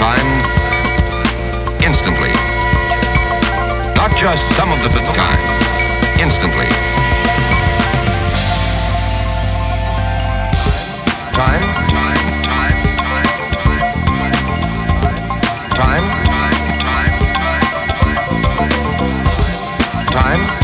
time instantly. Not just some of the time, instantly. Time, time, time, time, time, time, time, time, time, time, time.